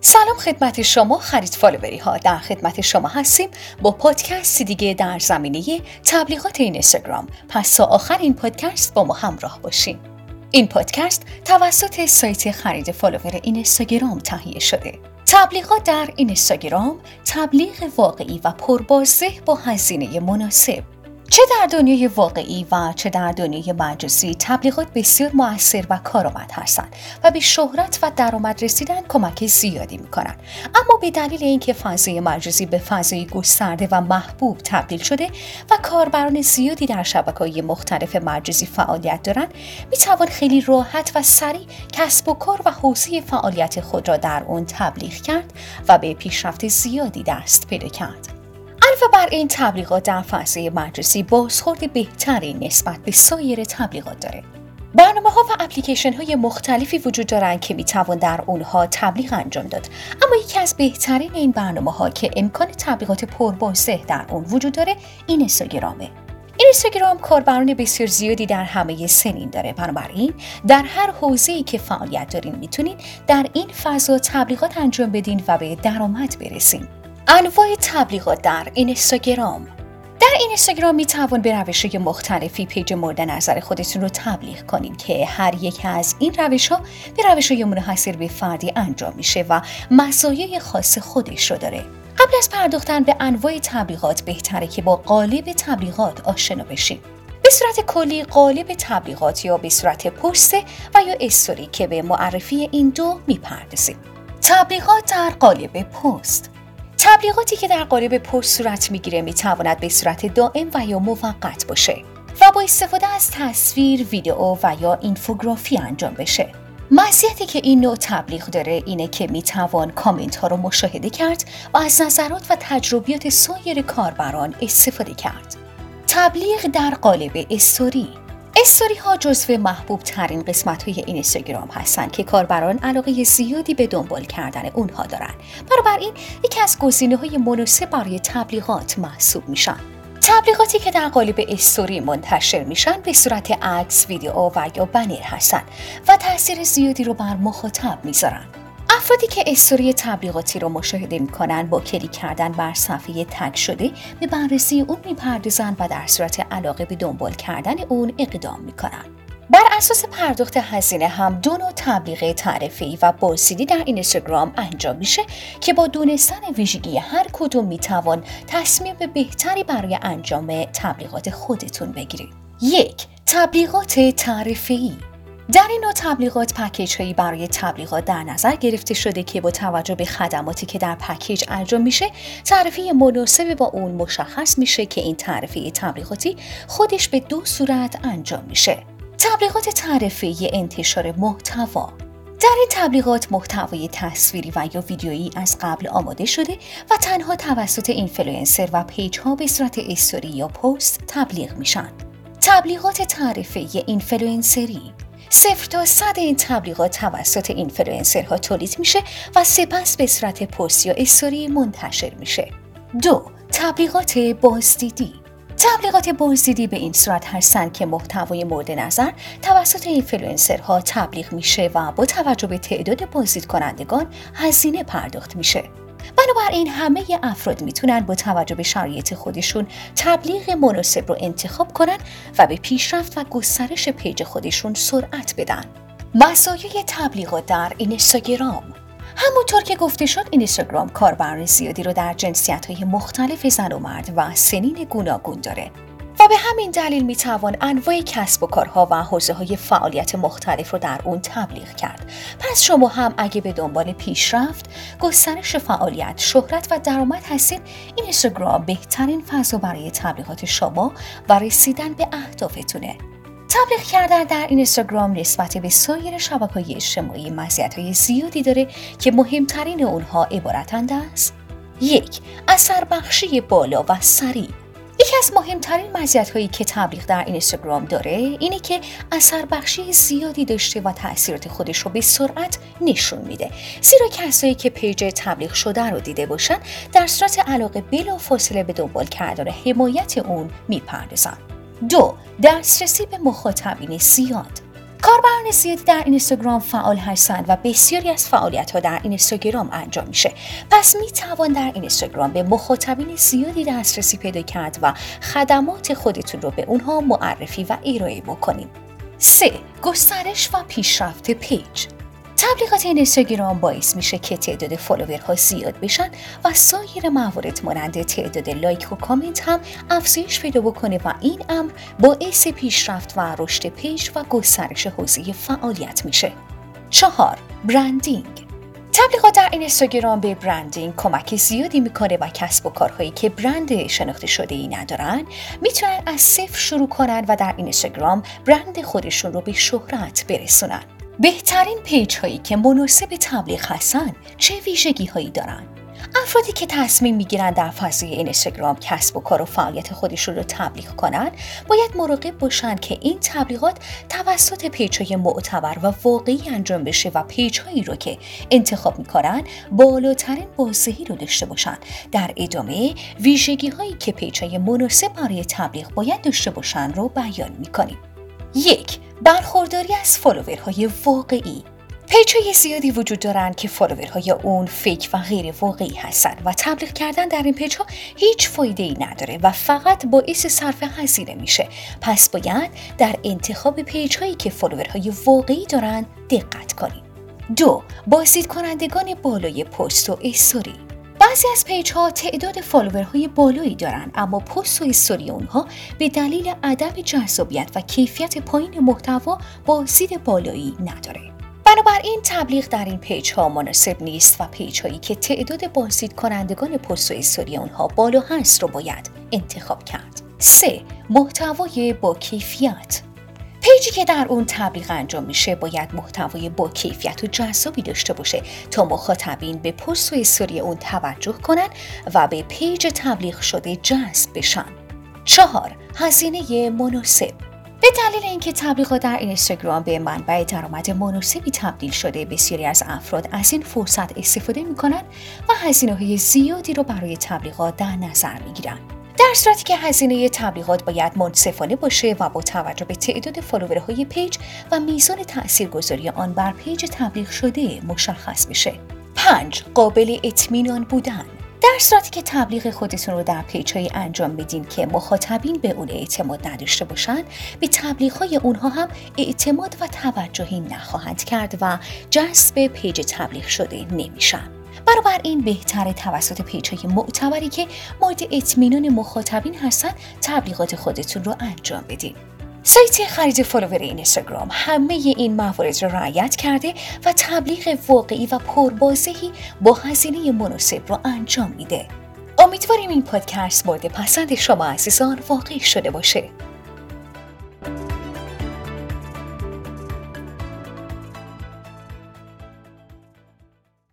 سلام خدمت شما خرید فالووری ها. در خدمت شما هستیم با پادکستی دیگه در زمینه تبلیغات اینستاگرام. پس تا آخر این پادکست با ما همراه باشین. این پادکست توسط سایت خرید فالوور اینستاگرام تهیه شده. تبلیغات در اینستاگرام تبلیغ واقعی و پربازده با هزینه مناسب. چه در دنیای واقعی و چه در دنیای مجازی تبلیغات بسیار مؤثر و کارآمد هستند و به شهرت و درآمد رسیدن کمک زیادی می‌کنند. اما به دلیل اینکه فضای مجازی به فضای گسترده و محبوب تبدیل شده و کاربران زیادی در شبکه‌های مختلف مجازی فعالیت دارند، می‌توان خیلی راحت و سریع کسب و کار و حوزه فعالیت خود را در آن تبلیغ کرد و به پیشرفت زیادی دست پیدا کرد. علاوه بر این، تبلیغات در فضای مجازی بازخورد بهتری نسبت به سایر تبلیغات داره. برنامه‌ها و اپلیکیشن‌های مختلفی وجود دارند که می‌توان در اونها تبلیغ انجام داد. اما یکی از بهترین این برنامه‌ها که امکان تبلیغات پربازده در اون وجود داره، اینستاگرامه. اینستاگرام کاربران بسیار زیادی در همه سنین داره. بنابراین در هر حوزه‌ای که فعالیت دارین میتونین در این فضا تبلیغات انجام بدین و به درآمد برسین. انواع تبلیغات در اینستاگرام. در اینستاگرام می توان به روش‌های مختلفی پیج مورد نظر خودتون رو تبلیغ کنین که هر یک از این روش‌ها به روش‌های منحصر به فردی انجام میشه و مزایای خاص خودش رو داره. قبل از پرداختن به انواع تبلیغات بهتره که با قالب تبلیغات آشنا بشین. به صورت کلی قالب تبلیغات یا به صورت پست و یا استوری که به معرفی این دو میپردازیم. تبلیغات در قالب پست. تبلیغاتی که در قالب پست صورت میگیره میتواند به صورت دائم و یا موقت باشه و با استفاده از تصویر، ویدئو و یا اینفوگرافی انجام بشه. مزیتی که این نوع تبلیغ داره اینه که میتوان کامنت ها رو مشاهده کرد و از نظرات و تجربیات سایر کاربران استفاده کرد. تبلیغ در قالب استوری. استوری ها جزو محبوب ترین قسمت های اینستاگرام هستند که کاربران علاقه زیادی به دنبال کردن اونها دارن. بنابراین یکی از گزینه‌های مناسب برای تبلیغات محسوب میشن. تبلیغاتی که در قالب استوری منتشر میشن به صورت عکس، ویدئو و یا بنر هستن و تاثیر زیادی رو بر مخاطب میذارن. افرادی که استوری تبلیغاتی رو مشاهده میکنن با کلیک کردن بر صفحه تگ شده به بررسی اون میپردازن و در صورت علاقه به دنبال کردن اون اقدام میکنن. بر اساس پرداخت هزینه هم دو نوع تبلیغ تعرفه‌ای و بازدیدی در اینستاگرام انجام میشه که با دونستن ویژگی هر کدوم میتوان تصمیم بهتری برای انجام تبلیغات خودتون بگیرید. 1. تبلیغات تعرفه‌ای. در این نوع تبلیغات پکیج‌هایی برای تبلیغات در نظر گرفته شده که با توجه به خدماتی که در پکیج انجام میشه، تعرفه مناسب با اون مشخص میشه که این تعرفه تبلیغاتی خودش به دو صورت انجام میشه. تبلیغات تعرفه‌ای انتشار محتوا. در این تبلیغات محتوای تصویری و یا ویدیویی از قبل آماده شده و تنها توسط اینفلوئنسر و پیج‌ها به صورت استوری یا پست تبلیغ میشن. تبلیغات تعرفه‌ای اینفلوئنسری. 0 تا 100 این تبلیغات توسط اینفلوئنسرها تولید میشه و سپس به صورت پست یا استوری منتشر میشه. 2. تبلیغات بازدیدی. تبلیغات بازدیدی به این صورت هستند که محتوای مورد نظر توسط اینفلوئنسرها تبلیغ میشه و با توجه به تعداد بازدید کنندگان هزینه پرداخت میشه. بنابراین همه افراد میتونن با توجه به شرایط خودشون تبلیغ مناسب رو انتخاب کنن و به پیشرفت و گسترش پیج خودشون سرعت بدن. مزایای تبلیغات در اینستاگرام. همونطور که گفته شد، اینستاگرام کاربران زیادی رو در جنسیت‌های مختلف زن و مرد و سنین گوناگون داره و به همین دلیل میتوان انواع کسب و کارها و حوزه‌های فعالیت مختلف رو در اون تبلیغ کرد. پس شما هم اگه به دنبال پیشرفت، گسترش فعالیت، شهرت و درآمد هستید، اینستاگرام بهترین فضا برای تبلیغات شما و رسیدن به اهدافتونه. تبلیغ کردن در اینستاگرام نسبت به سایر شبکه‌های اجتماعی مزیت‌های زیادی داره که مهمترین اونها عبارتند از: 1. اثر بخشی بالا و سریع. یکی از مهمترین مزیت‌هایی که تبلیغ در اینستاگرام داره اینه که اثر بخشی زیادی داشته و تأثیرات خودش رو به سرعت نشون میده، زیرا کسایی که پیج تبلیغ شده رو دیده باشن در صورت علاقه بلافاصله به دنبال کردن حمایت اون میپردازن. 2. دسترسی به مخاطبین زیاد. کاربران زیادی در اینستاگرام فعال هستند و بسیاری از فعالیت‌ها در اینستاگرام انجام میشه. پس میتوان در اینستاگرام به مخاطبین زیادی دسترسی پیدا کرد و خدمات خودتون رو به اونها معرفی و ارائه بکنید. 3. گسترش و پیشرفت پیج. تبلیغات اینستاگرام باعث میشه که تعداد فالوورها زیاد بشن و سایر موارد مانند تعداد لایک و کامنت هم افزایش پیدا بکنه و این امر باعث پیشرفت و رشد پیج و گسترش حوزه فعالیت میشه. 4. برندینگ. تبلیغات در اینستاگرام به برندینگ کمک زیادی میکنه و کسب و کارهایی که برند شناخته شده ای ندارن میتونن از صفر شروع کنن و در اینستاگرام برند خودشون رو به شهرت برسونن. بهترین پیج هایی که مناسب تبلیغ هستن چه ویژگی هایی دارن؟ افرادی که تصمیم میگیرن در فضای اینستاگرام کسب و کار و فعالیت خودشون رو تبلیغ کنن باید مراقب باشن که این تبلیغات توسط پیج های معتبر و واقعی انجام بشه و پیج هایی رو که انتخاب میکنن بالاترین بازدهی رو داشته باشن. در ادامه ویژگی هایی که پیج های مناسب برای تبلیغ باید داشته باشن رو بیان میکنیم. 1. برخورداری از فالوورهای واقعی. پیج‌های زیادی وجود دارند که فالوورهای اون فیک و غیر واقعی هستن و تبلیغ کردن در این پیج‌ها هیچ فایده‌ای نداره و فقط باعث صرف هزینه میشه. پس باید در انتخاب پیج‌هایی که فالوورهای واقعی دارن دقت کنید. 2. بازدید کنندگان بالای پست و استوری. بعضی از پیج‌ها تعداد فالوورهای بالایی دارن اما پست و استوری اونها به دلیل عدم جذابیت و کیفیت پایین محتوا بازدید بالایی نداره. بنابراین تبلیغ در این پیج‌ها مناسب نیست و پیج‌هایی که تعداد بازدید کنندگان پست و استوری اونها بالا هست رو باید انتخاب کرد. 3. محتوای با کیفیت. پیجی که در اون تبلیغ انجام میشه باید محتوای با کیفیت و جذابی داشته باشه تا مخاطبین به پست و استوری اون توجه کنن و به پیج تبلیغ شده جذب بشن. 4. هزینه مناسب. به دلیل اینکه تبلیغات در اینستاگرام به منبع درآمد مناسبی تبدیل شده بسیاری از افراد از این فرصت استفاده میکنن و هزینه‌های زیادی رو برای تبلیغات در نظر میگیرن. در صورتی که هزینه تبلیغات باید منصفانه باشه و با توجه به تعداد فالوورهای پیج و میزان تاثیرگذاری آن بر پیج تبلیغ شده مشخص بشه. 5. قابل اطمینان بودن. در صورتی که تبلیغ خودتون رو در پیج‌های انجام بدین که مخاطبین به اون اعتماد نداشته باشن، به تبلیغ‌های اونها هم اعتماد و توجهی نخواهند کرد و جذب پیج تبلیغ شده نمیشن. بنابراین بهتره توسط پیج‌های معتبری که مورد اطمینان مخاطبین هستن تبلیغات خودتون رو انجام بدین. سایت خرید فالوور اینستاگرام همه این موارد را رعایت کرده و تبلیغ واقعی و پربازدهی با هزینه مناسب را انجام میده. امیدواریم این پادکست مورد پسند شما عزیزان واقع شده باشه.